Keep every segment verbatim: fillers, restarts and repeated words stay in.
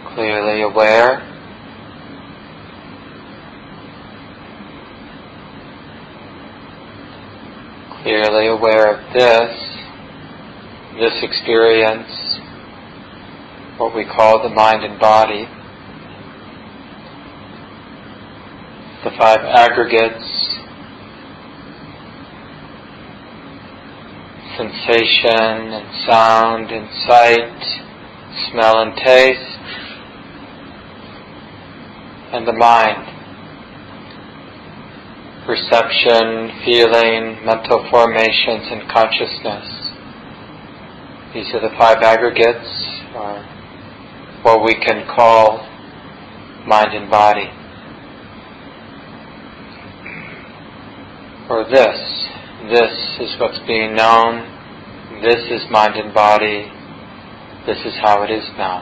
clearly aware. Clearly aware of this, this experience, what we call the mind and body, the five aggregates, sensation and sound and sight, smell and taste, and the mind, perception, feeling, mental formations, and consciousness. These are the five aggregates, or what we can call mind and body. Or this, this is what's being known, this is mind and body, this is how it is now.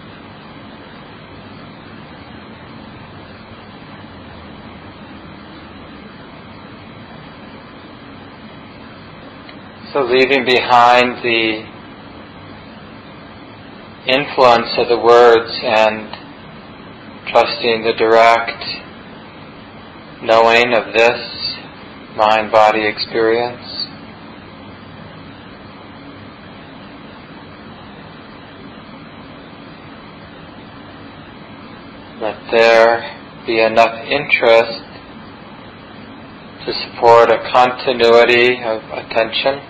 So leaving behind the influence of the words and trusting the direct knowing of this mind-body experience. Let there be enough interest to support a continuity of attention.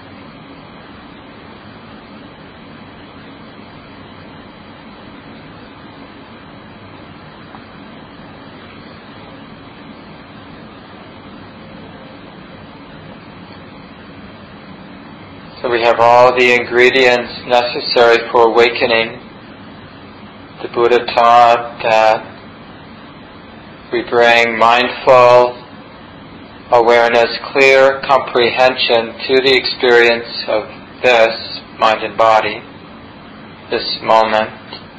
So we have all the ingredients necessary for awakening. The Buddha taught that we bring mindful awareness, clear comprehension to the experience of this mind and body, this moment,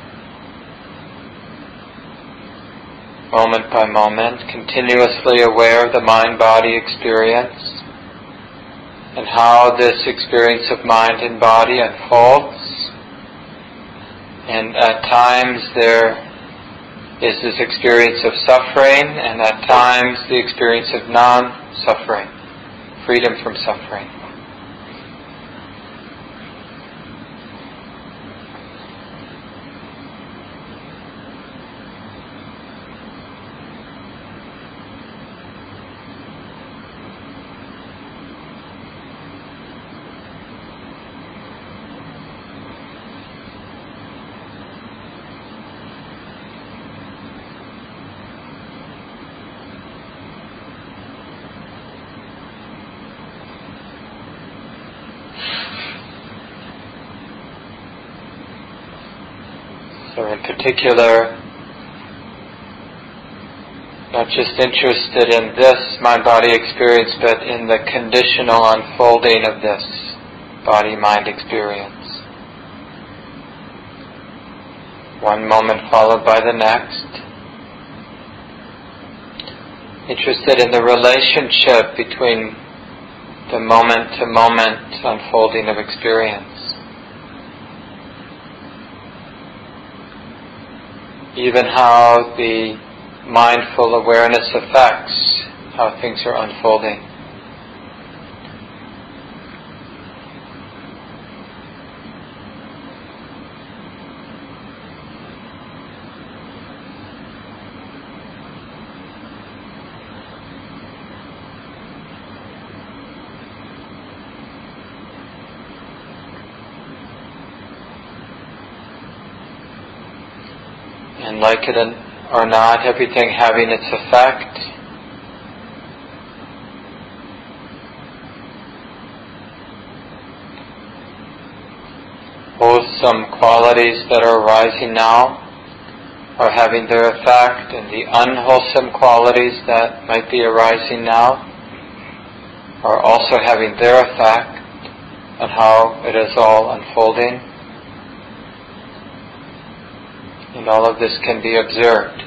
moment by moment, continuously aware of the mind-body experience, and how this experience of mind and body unfolds. And at times there is this experience of suffering, and at times the experience of non-suffering, freedom from suffering. So in particular, not just interested in this mind-body experience, but in the conditional unfolding of this body-mind experience. One moment followed by the next. Interested in the relationship between the moment-to-moment unfolding of experience. Even how the mindful awareness affects how things are unfolding. And like it or not, everything having its effect. Wholesome qualities that are arising now are having their effect, and the unwholesome qualities that might be arising now are also having their effect on how it is all unfolding. And all of this can be observed.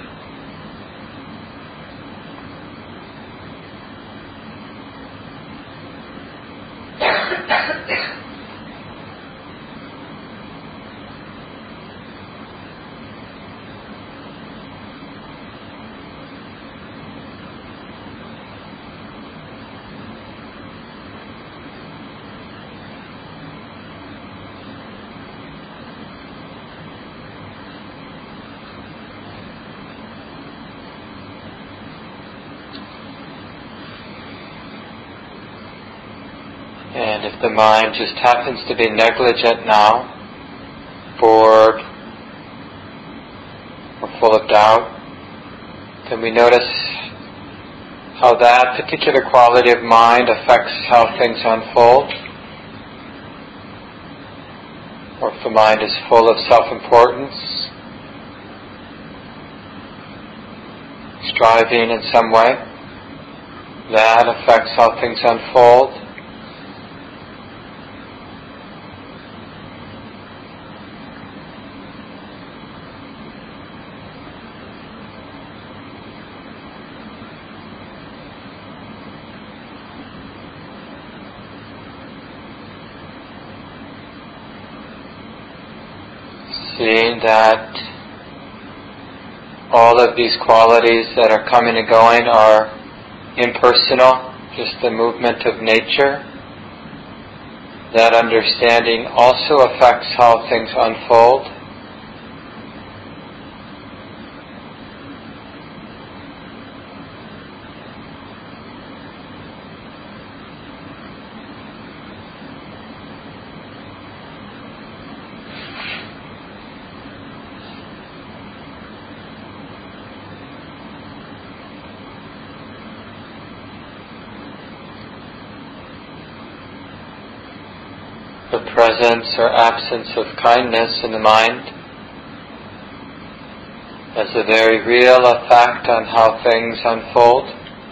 And if the mind just happens to be negligent now, bored, or full of doubt, then we notice how that particular quality of mind affects how things unfold. Or if the mind is full of self-importance, striving in some way, that affects how things unfold. Seeing that all of these qualities that are coming and going are impersonal, just the movement of nature. That understanding also affects how things unfold. The presence or absence of kindness in the mind has a very real effect on how things unfold.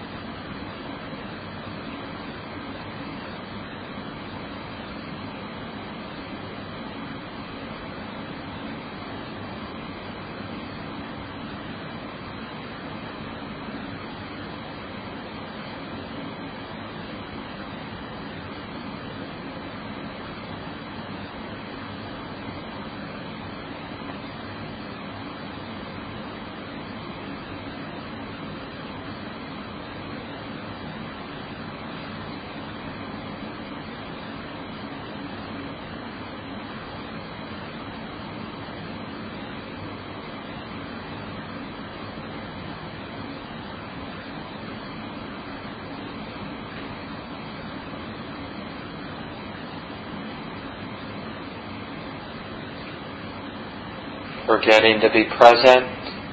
Forgetting to be present,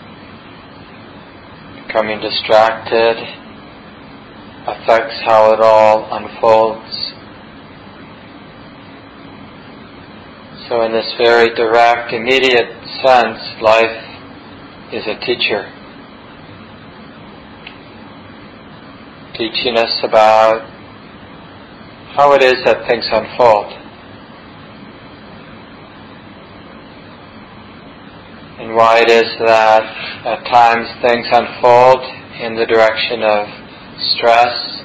becoming distracted, affects how it all unfolds. So in this very direct, immediate sense, life is a teacher, teaching us about how it is that things unfold. And why it is that at times things unfold in the direction of stress,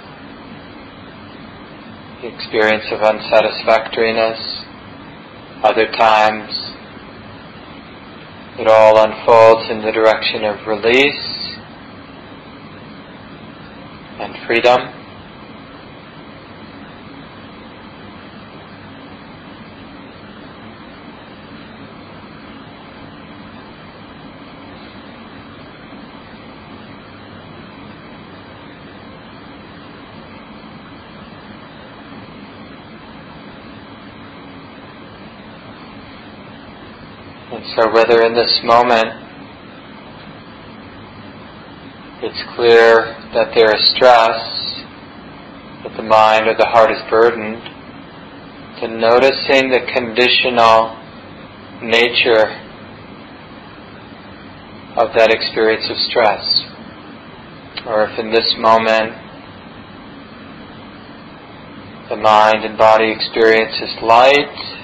the experience of unsatisfactoriness. Other times it all unfolds in the direction of release and freedom. And so whether in this moment it's clear that there is stress, that the mind or the heart is burdened, to noticing the conditional nature of that experience of stress. Or if in this moment the mind and body experience is light,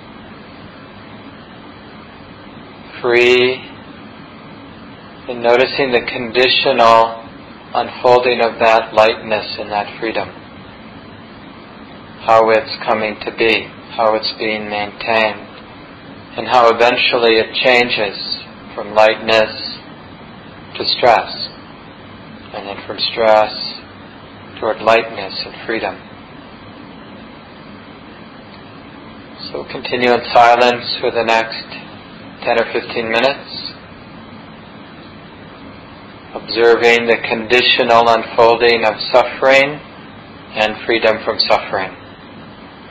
free, and noticing the conditional unfolding of that lightness and that freedom. How it's coming to be, how it's being maintained, and how eventually it changes from lightness to stress, and then from stress toward lightness and freedom. So we'll continue in silence for the next ten or fifteen minutes, observing the conditional unfolding of suffering and freedom from suffering.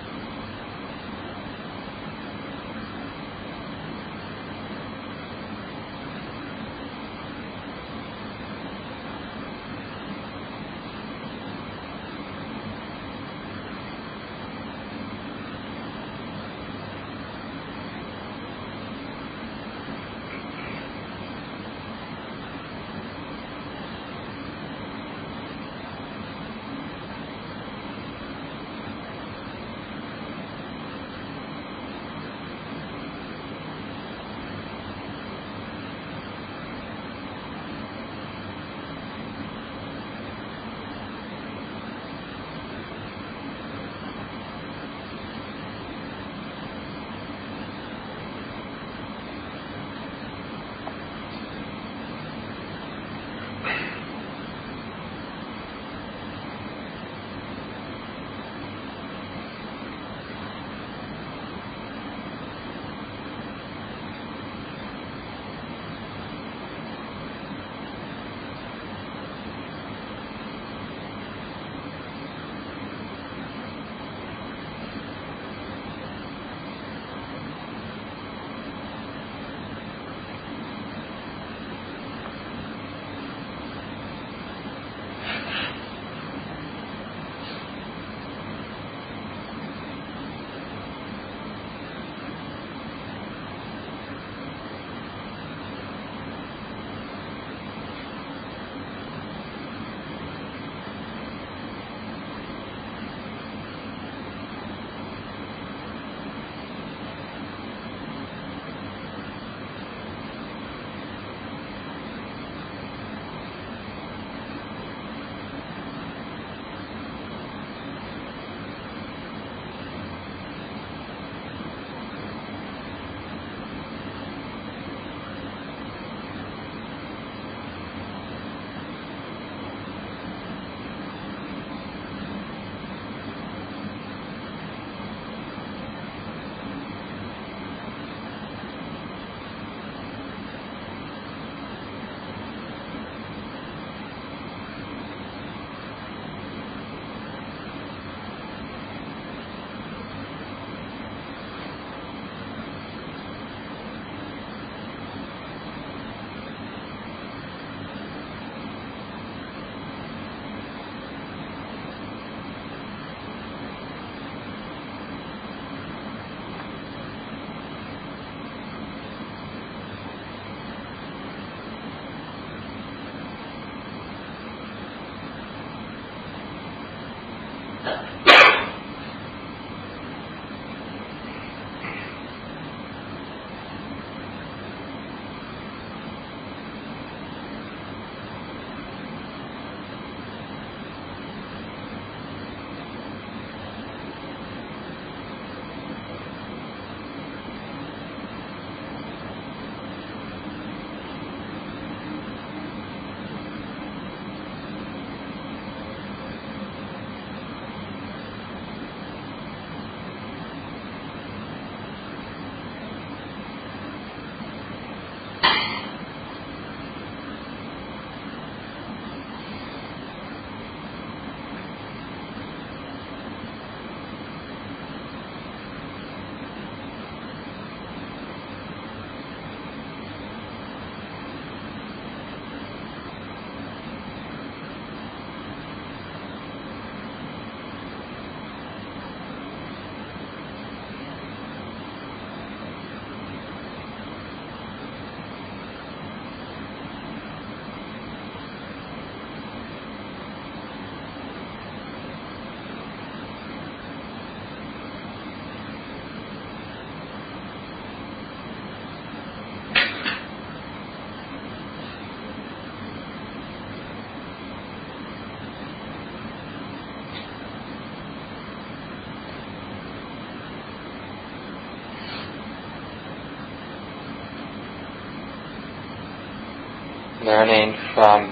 learning from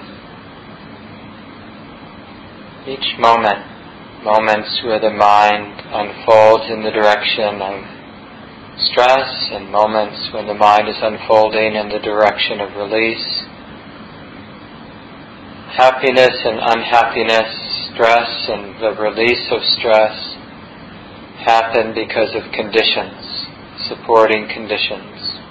each moment, moments where the mind unfolds in the direction of stress, and moments when the mind is unfolding in the direction of release. Happiness and unhappiness, stress and the release of stress happen because of conditions, supporting conditions.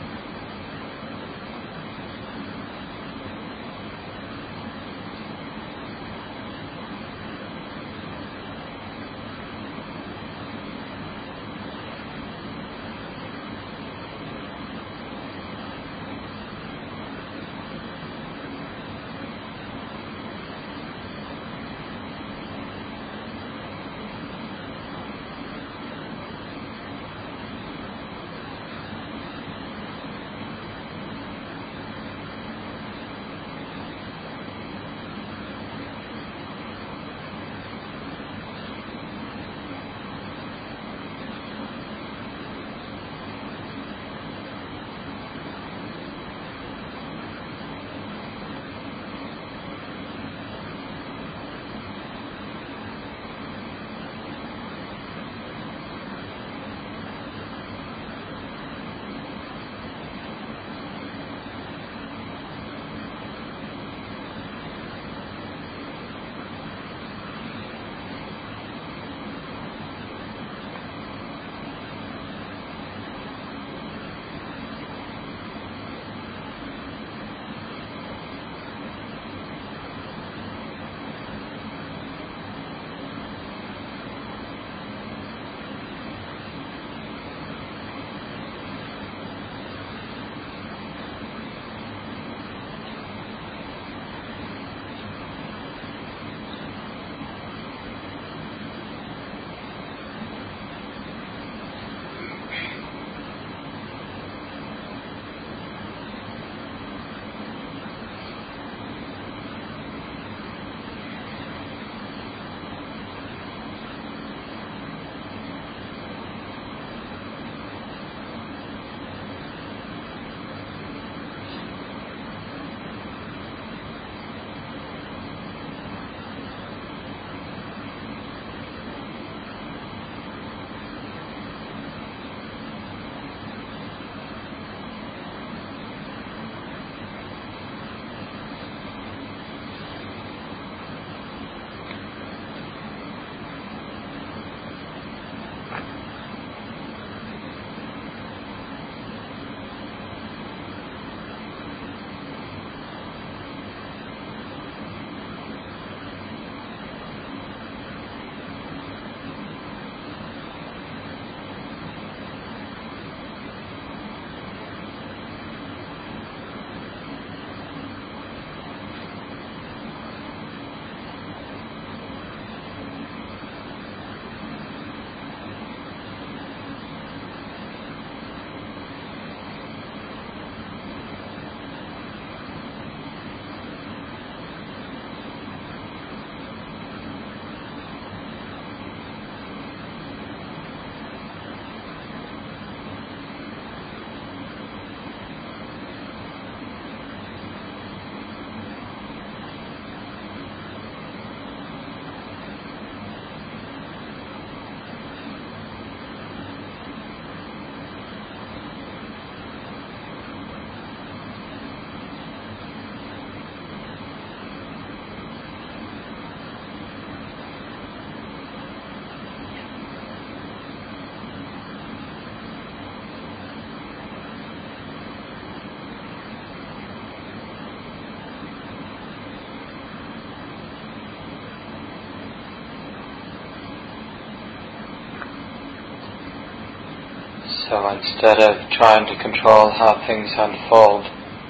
So instead of trying to control how things unfold,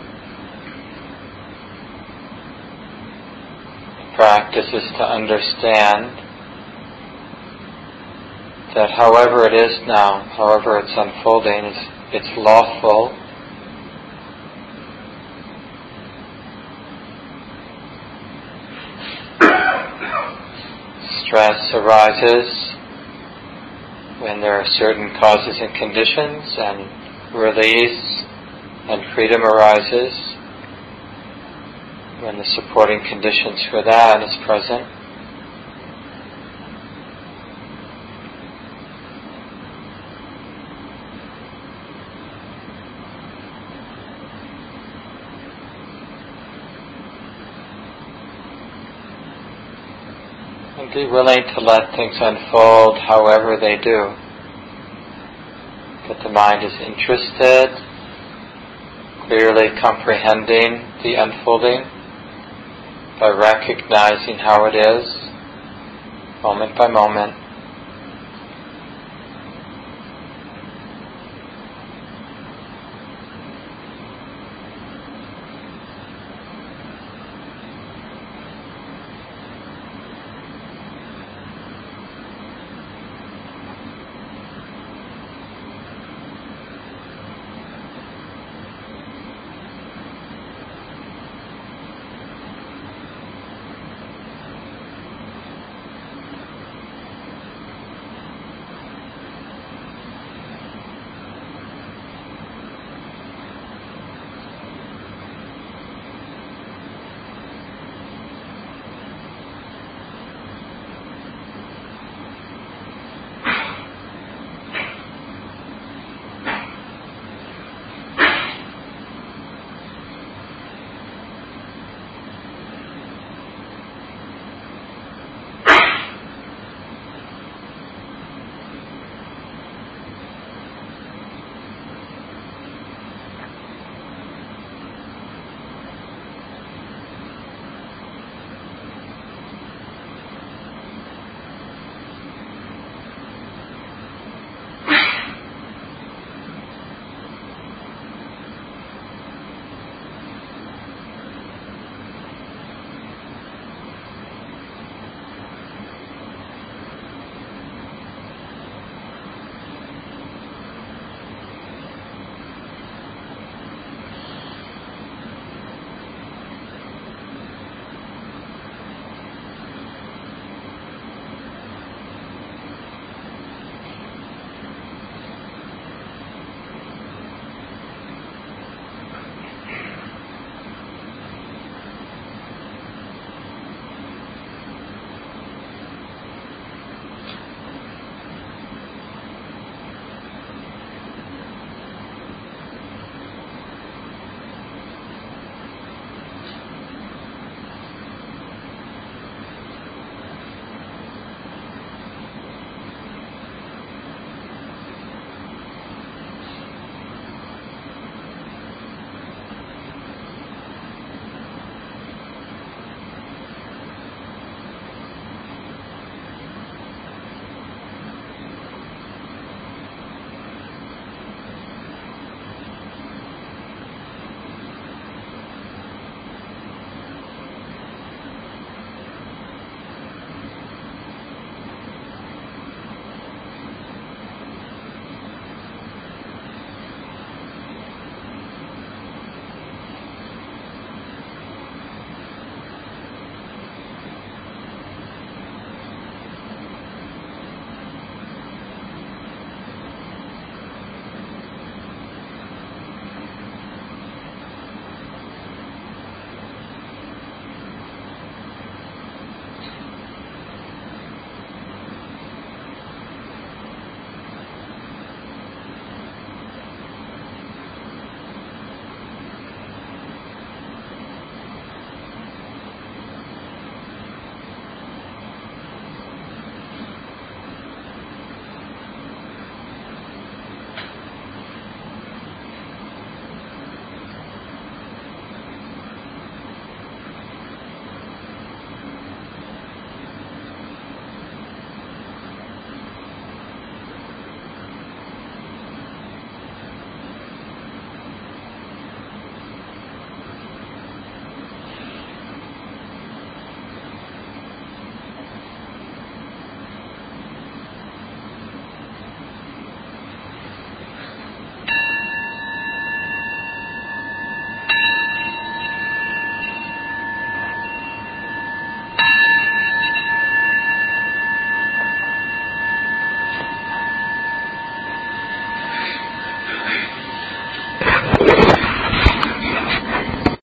the practice is to understand that however it is now, however it's unfolding, it's, it's lawful. Stress arises when there are certain causes and conditions, and release and freedom arises when the supporting conditions for that is present. And be willing to let things unfold however they do. That the mind is interested, clearly comprehending the unfolding by recognizing how it is, moment by moment.